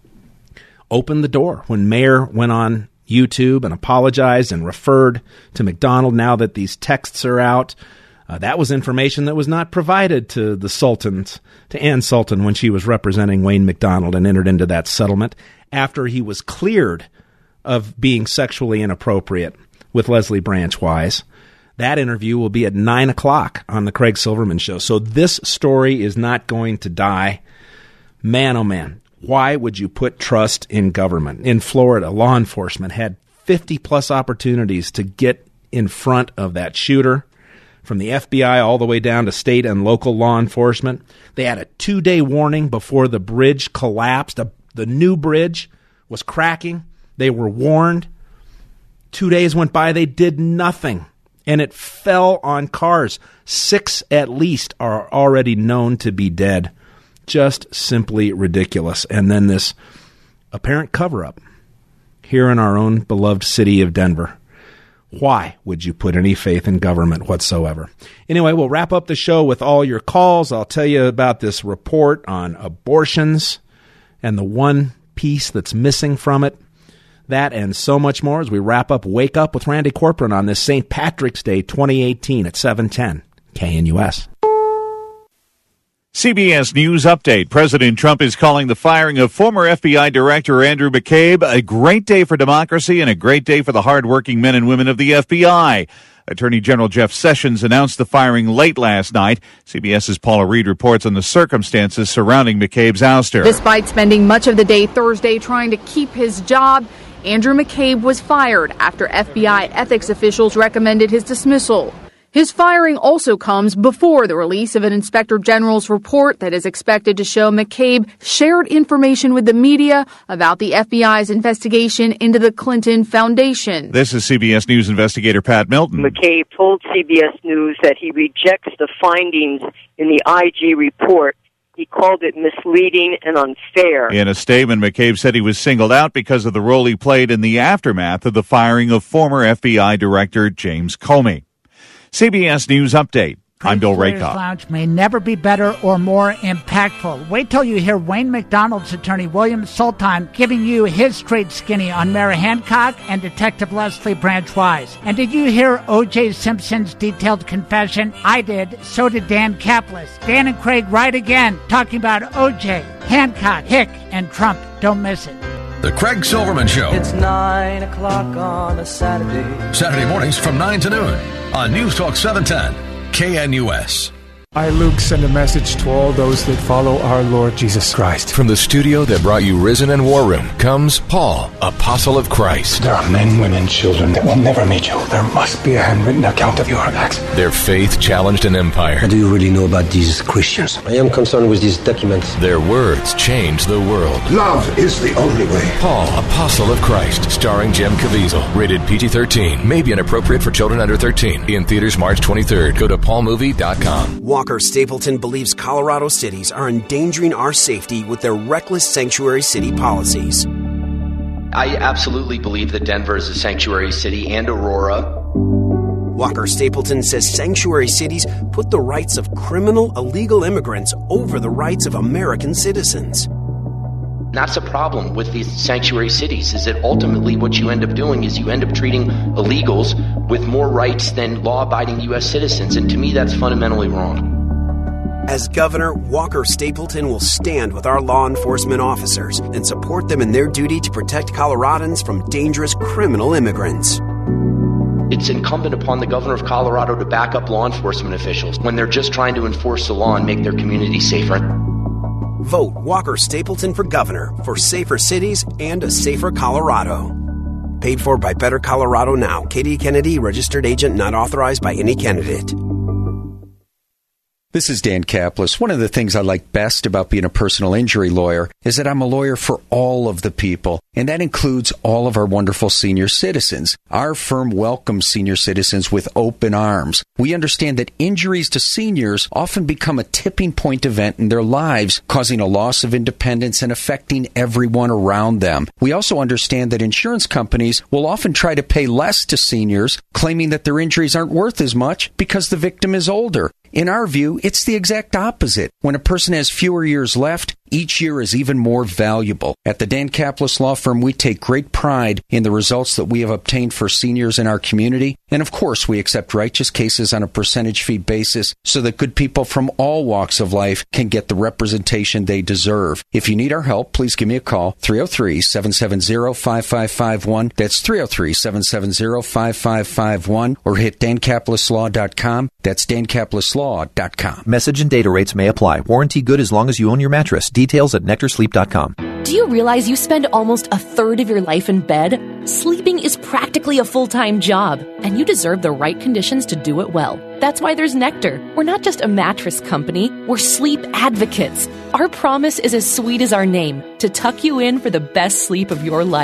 opened the door when Mayor went on YouTube and apologized and referred to McDonald now that these texts are out. Uh, that was information that was not provided to the Sultans, to Ann Sultan when she was representing Wayne McDonald and entered into that settlement after he was cleared of being sexually inappropriate with Leslie Branch Wise. That interview will be at nine o'clock on the Craig Silverman Show. So this story is not going to die. Man, oh man, why would you put trust in government? In Florida, law enforcement had fifty-plus opportunities to get in front of that shooter, from the F B I all the way down to state and local law enforcement. They had a two-day warning before the bridge collapsed. The new bridge was cracking. They were warned. Two days went by. They did nothing, and it fell on cars. Six at least are already known to be dead. Just simply ridiculous. And then this apparent cover-up here in our own beloved city of Denver. Why would you put any faith in government whatsoever? Anyway, we'll wrap up the show with all your calls. I'll tell you about this report on abortions and the one piece that's missing from it. That and so much more as we wrap up Wake Up with Randy Corcoran on this Saint Patrick's Day twenty eighteen at seven ten K N U S. C B S News Update. President Trump is calling the firing of former F B I Director Andrew McCabe a great day for democracy and a great day for the hardworking men and women of the F B I. Attorney General Jeff Sessions announced the firing late last night. CBS's Paula Reed reports on the circumstances surrounding McCabe's ouster. Despite spending much of the day Thursday trying to keep his job, Andrew McCabe was fired after F B I ethics officials recommended his dismissal. His firing also comes before the release of an inspector general's report that is expected to show McCabe shared information with the media about the F B I's investigation into the Clinton Foundation. This is C B S News investigator Pat Milton. McCabe told C B S News that he rejects the findings in the I G report. He called it misleading and unfair. In a statement, McCabe said he was singled out because of the role he played in the aftermath of the firing of former F B I Director James Comey. C B S News Update. I'm Bill Raycott. Lounge may never be better or more impactful. Wait till you hear Wayne McDonald's attorney William Soltime giving you his straight skinny on Mara Hancock and Detective Leslie Branch Wise. And did you hear O J Simpson's detailed confession? I did. So did Dan Kaplis. Dan and Craig right again, talking about O J, Hancock, Hick, and Trump. Don't miss it. The Craig Silverman Show. It's nine o'clock on a Saturday. Saturday mornings from nine to noon on News Talk seven ten K N U S. I, Luke, send a message to all those that follow our Lord Jesus Christ. From the studio that brought you Risen and War Room comes Paul, Apostle of Christ. There are men, women, children that will never meet you. There must be a handwritten account of your acts. Their faith challenged an empire. What do you really know about these Christians? I am concerned with these documents. Their words changed the world. Love is the only way. Paul, Apostle of Christ, starring Jem Caviezel. Rated P G thirteen. May be inappropriate for children under thirteen. In theaters March twenty-third. Go to paul movie dot com. Walker Stapleton believes Colorado cities are endangering our safety with their reckless sanctuary city policies. I absolutely believe that Denver is a sanctuary city, and Aurora. Walker Stapleton says sanctuary cities put the rights of criminal illegal immigrants over the rights of American citizens. That's the problem with these sanctuary cities, is that ultimately what you end up doing is you end up treating illegals with more rights than law-abiding U S citizens, and to me that's fundamentally wrong. As governor, Walker Stapleton will stand with our law enforcement officers and support them in their duty to protect Coloradans from dangerous criminal immigrants. It's incumbent upon the governor of Colorado to back up law enforcement officials when they're just trying to enforce the law and make their community safer. Vote Walker Stapleton for governor for safer cities and a safer Colorado. Paid for by Better Colorado Now. Katie Kennedy, registered agent not authorized by any candidate. This is Dan Kaplis. One of the things I like best about being a personal injury lawyer is that I'm a lawyer for all of the people, and that includes all of our wonderful senior citizens. Our firm welcomes senior citizens with open arms. We understand that injuries to seniors often become a tipping point event in their lives, causing a loss of independence and affecting everyone around them. We also understand that insurance companies will often try to pay less to seniors, claiming that their injuries aren't worth as much because the victim is older. In our view, it's the exact opposite. When a person has fewer years left, each year is even more valuable. At the Dan Kaplis Law Firm, we take great pride in the results that we have obtained for seniors in our community. And of course, we accept righteous cases on a percentage fee basis so that good people from all walks of life can get the representation they deserve. If you need our help, please give me a call, three oh three, seven seven zero, five five five one. That's three oh three, seven seven zero, five five five one. Or hit dan kaplis law dot com. That's dan kaplis law dot com. Message and data rates may apply. Warranty good as long as you own your mattress. Details at nectar sleep dot com. Do you realize you spend almost a third of your life in bed? Sleeping is practically a full-time job, and you deserve the right conditions to do it well. That's why there's Nectar. We're not just a mattress company, we're sleep advocates. Our promise is as sweet as our name, to tuck you in for the best sleep of your life.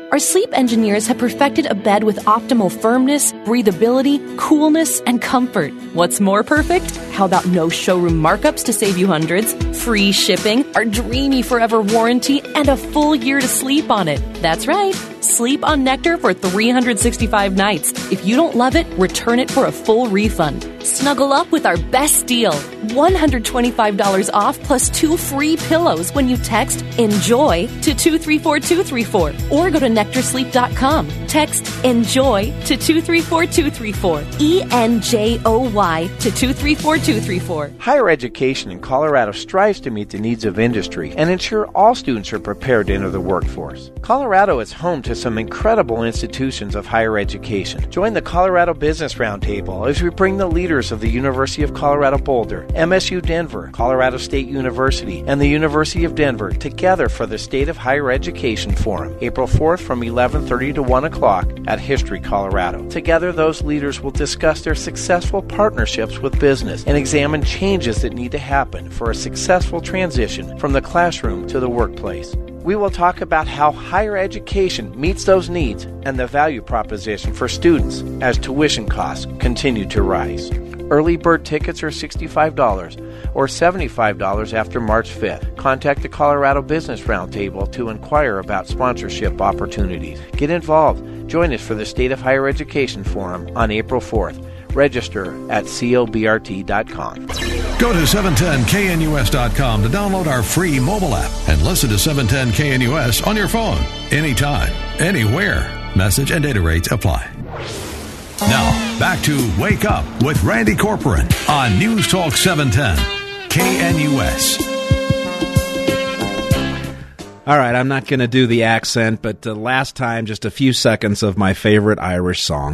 Our sleep engineers have perfected a bed with optimal firmness, breathability, coolness, and comfort. What's more perfect? How about no showroom markups to save you hundreds, free shipping, our dreamy forever warranty, and a full year to sleep on it? That's right. Sleep on Nectar for three hundred sixty-five nights. If you don't love it, return it for a full refund. Snuggle up with our best deal. one hundred twenty-five dollars off plus two free pillows when you text ENJOY to two three four two three four or go to nectar sleep dot com. Text ENJOY to two three four two three four. E N J O Y to two three four two three four. Higher education in Colorado strives to meet the needs of industry and ensure all students are prepared to enter the workforce. Colorado is home to some incredible institutions of higher education. Join the Colorado Business Roundtable as we bring the leaders of the University of Colorado Boulder, M S U Denver, Colorado State University, and the University of Denver together for the State of Higher Education Forum, April fourth from eleven thirty to one o'clock at History, Colorado. Together, those leaders will discuss their successful partnerships with business and examine changes that need to happen for a successful transition from the classroom to the workplace. We will talk about how higher education meets those needs and the value proposition for students as tuition costs continue to rise. Early bird tickets are sixty-five dollars or seventy-five dollars after March fifth. Contact the Colorado Business Roundtable to inquire about sponsorship opportunities. Get involved. Join us for the State of Higher Education Forum on April fourth. Register at cobrt dot com. Go to seven ten K N U S dot com to download our free mobile app and listen to seven ten K N U S on your phone, anytime, anywhere. Message and data rates apply. Now, back to Wake Up with Randy Corcoran on News Talk seven ten K N U S. All right, I'm not going to do the accent, but uh, last time, just a few seconds of my favorite Irish song.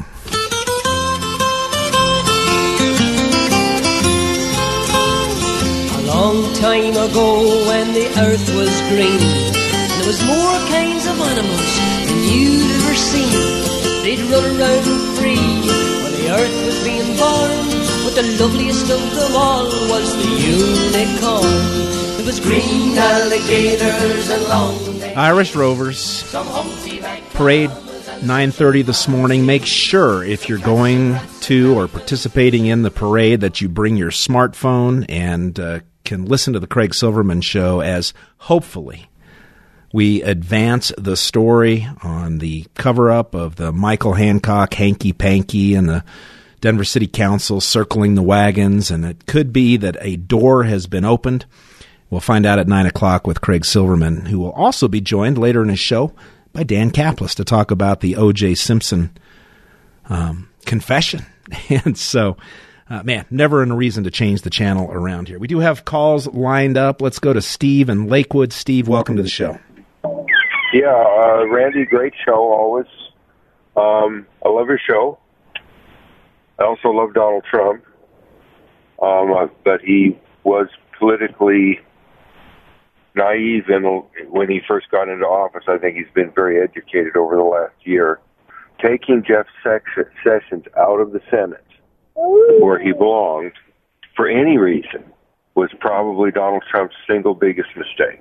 Long time ago when the earth was green, and there was more kinds of animals than you'd ever seen. They'd run around free when the earth was being born, but the loveliest of them all was the unicorn. There was green alligators and long Irish Rovers parade nine thirty this morning. Make sure if you're going to or participating in the parade that you bring your smartphone and uh, can listen to the Craig Silverman Show as hopefully we advance the story on the cover-up of the Michael Hancock hanky-panky and the Denver City Council circling the wagons, and it could be that a door has been opened. We'll find out at nine o'clock with Craig Silverman, who will also be joined later in his show by Dan Kaplis to talk about the O J Simpson um, confession. And so... Uh, man, never a reason to change the channel around here. We do have calls lined up. Let's go to Steve in Lakewood. Steve, welcome to the show. Yeah, uh, Randy, great show always. Um, I love your show. I also love Donald Trump, um, uh, but he was politically naive in, when he first got into office. I think he's been very educated over the last year. Taking Jeff Sessions out of the Senate, where he belonged, for any reason, was probably Donald Trump's single biggest mistake.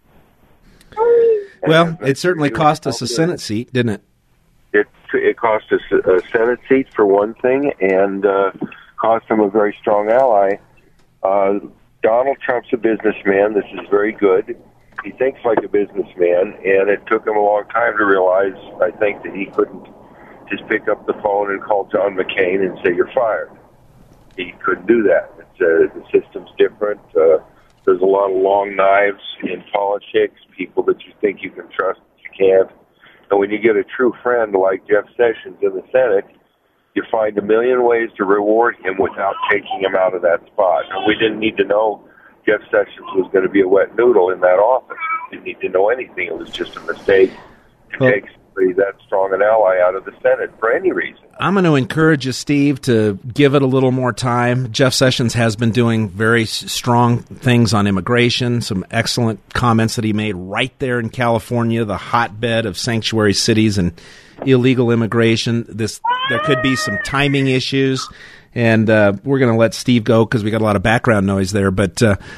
Well, it certainly cost us a Senate seat, didn't it? It it cost us a Senate seat, for one thing, and uh, cost him a very strong ally. Uh, Donald Trump's a businessman. This is very good. He thinks like a businessman, and it took him a long time to realize, I think, that he couldn't just pick up the phone and call John McCain and say, you're fired. He couldn't do that. It's, uh, the system's different. Uh, there's a lot of long knives in politics, people that you think you can trust, but you can't. And when you get a true friend like Jeff Sessions in the Senate, you find a million ways to reward him without taking him out of that spot. And we didn't need to know Jeff Sessions was going to be a wet noodle in that office. We didn't need to know anything. It was just a mistake to well, take that strong an ally out of the Senate for any reason. I'm going to encourage you, Steve, to give it a little more time. Jeff Sessions has been doing very strong things on immigration, some excellent comments that he made right there in California, the hotbed of sanctuary cities and illegal immigration. This there could be some timing issues, and uh, we're going to let Steve go because we got a lot of background noise there, but uh,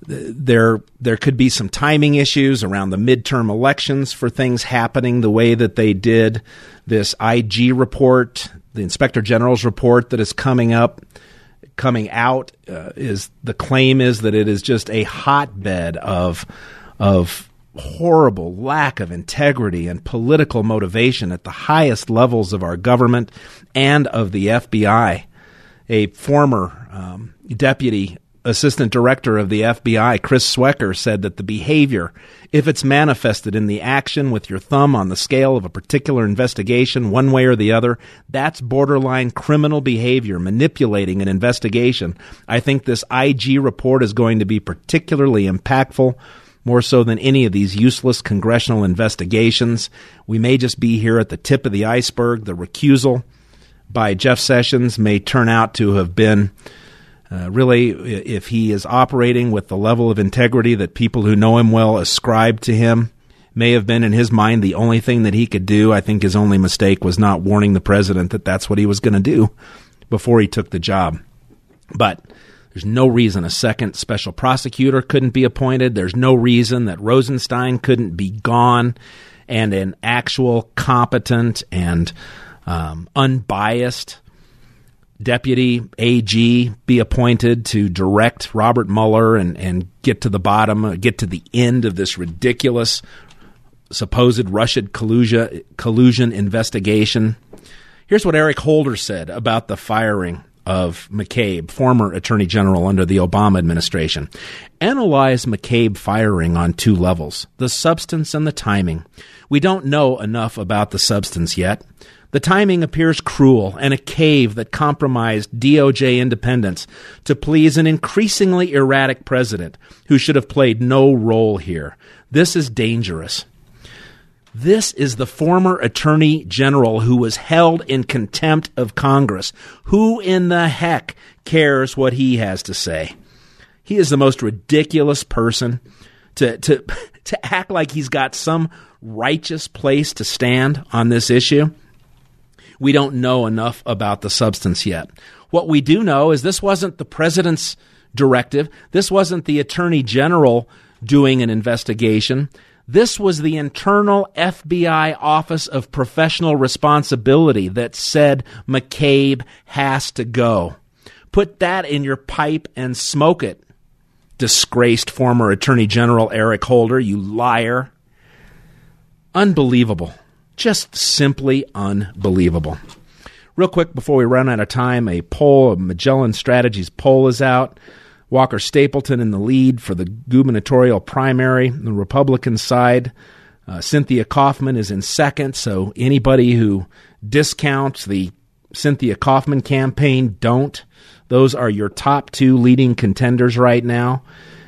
there there could be some timing issues around the midterm elections for things happening the way that they did. This I G report, the Inspector General's report that is coming up, coming out, uh, is the claim is that it is just a hotbed of of horrible lack of integrity and political motivation at the highest levels of our government and of the F B I. A former um, deputy assistant director of the F B I, Chris Swecker, said that the behavior, if it's manifested in the action with your thumb on the scale of a particular investigation, one way or the other, that's borderline criminal behavior, manipulating an investigation. I think this I G report is going to be particularly impactful, more so than any of these useless congressional investigations. We may just be here at the tip of the iceberg. The recusal by Jeff Sessions may turn out to have been Uh, really, if he is operating with the level of integrity that people who know him well ascribe to him, may have been in his mind the only thing that he could do. I think his only mistake was not warning the president that that's what he was going to do before he took the job. But there's no reason a second special prosecutor couldn't be appointed. There's no reason that Rosenstein couldn't be gone and an actual competent and um, unbiased Deputy A G be appointed to direct Robert Mueller and, and get to the bottom, uh, get to the end of this ridiculous supposed Russian collusion, collusion investigation. Here's what Eric Holder said about the firing of McCabe, former Attorney General under the Obama administration. Analyze McCabe firing on two levels, the substance and the timing. We don't know enough about the substance yet. The timing appears cruel and a cave that compromised D O J independence to please an increasingly erratic president who should have played no role here. This is dangerous. This is the former Attorney General who was held in contempt of Congress. Who in the heck cares what he has to say? He is the most ridiculous person to to to act like he's got some righteous place to stand on this issue. We don't know enough about the substance yet. What we do know is this wasn't the president's directive. This wasn't the Attorney General doing an investigation. This was the internal F B I Office of Professional Responsibility that said McCabe has to go. Put that in your pipe and smoke it, disgraced former Attorney General Eric Holder, you liar. Unbelievable. Just simply unbelievable. Real quick before we run out of time, a poll, a Magellan Strategies poll is out. Walker Stapleton in the lead for the gubernatorial primary on the Republican side. Uh, Cynthia Kaufman is in second, so anybody who discounts the Cynthia Kaufman campaign, don't. Those are your top two leading contenders right now.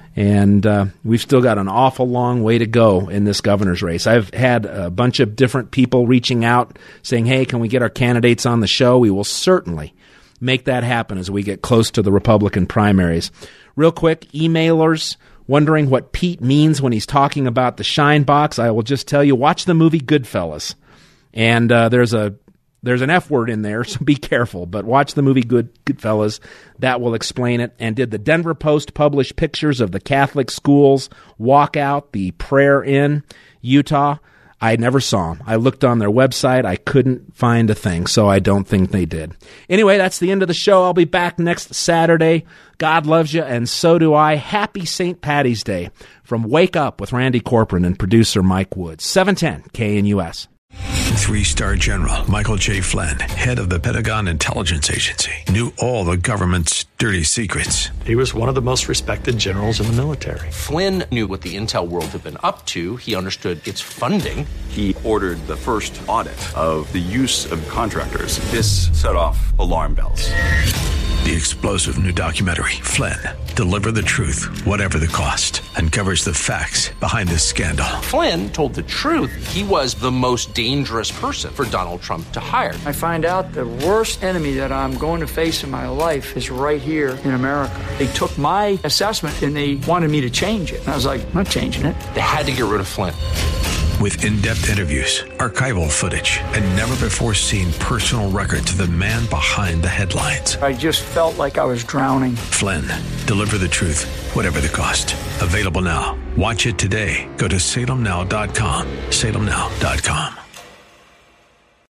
And uh, we've still got an awful long way to go in this governor's race. I've had a bunch of different people reaching out saying, hey, can we get our candidates on the show? We will certainly make that happen as we get close to the Republican primaries. Real quick, emailers wondering what Pete means when he's talking about the Shine Box. I will just tell you, watch the movie Goodfellas. And uh, there's a There's an F word in there, so be careful. But watch the movie Good Goodfellas. That will explain it. And did the Denver Post publish pictures of the Catholic schools walkout, the prayer in Utah? I never saw them. I looked on their website. I couldn't find a thing, so I don't think they did. Anyway, that's the end of the show. I'll be back next Saturday. God loves you, and so do I. Happy Saint Patty's Day from Wake Up with Randy Corcoran and producer Mike Woods. seven ten K N U S. Three-star General Michael J. Flynn, head of the Pentagon Intelligence Agency, knew all the government's dirty secrets. He was one of the most respected generals in the military. Flynn knew what the intel world had been up to. He understood its funding. He ordered the first audit of the use of contractors. This set off alarm bells. The explosive new documentary, Flynn, Deliver the Truth, Whatever the Cost, uncovers the facts behind this scandal. Flynn told the truth. He was the most dangerous person for Donald Trump to hire. I find out the worst enemy that I'm going to face in my life is right here in America. They took my assessment and they wanted me to change it. And I was like, I'm not changing it. They had to get rid of Flynn. With in-depth interviews, archival footage, and never-before-seen personal records of the man behind the headlines. I just felt like I was drowning. Flynn, deliver the truth, whatever the cost. Available now. Watch it today. Go to salem now dot com. salem now dot com.